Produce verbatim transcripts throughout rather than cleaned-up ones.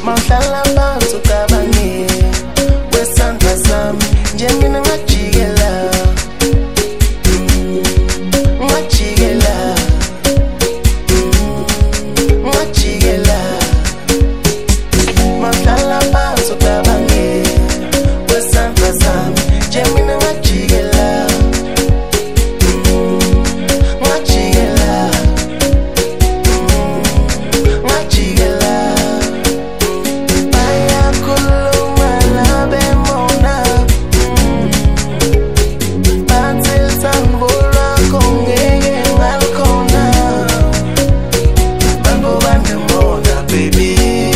Mawhlala phansi ucabange wesandla sami nje mina ngajikela ngajikela ngajikela Mawhlala phansi ucabange wesandla sami nje mina ngajikela ngajikela ngajikela bayakhuluma labemona bathi sango lwakho ngeke ngalikhona bantu bandimona baby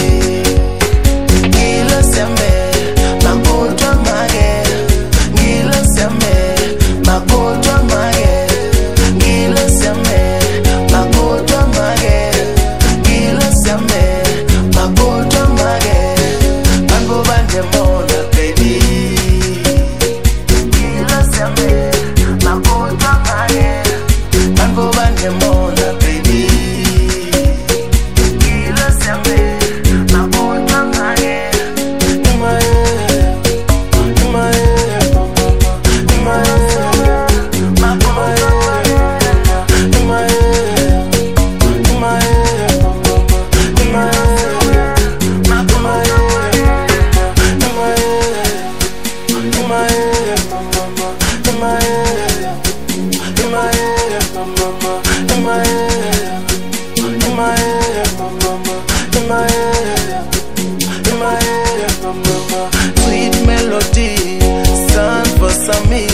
ngiloseme makutwa make ngiloseme makutwa make ngiloseme makutwa make ngiloseme makutwa make bantu bandimona baby ngiloseme makutwa make bantu bandimona baby ngiloseme makutwa make Sweet melody, sound for some me.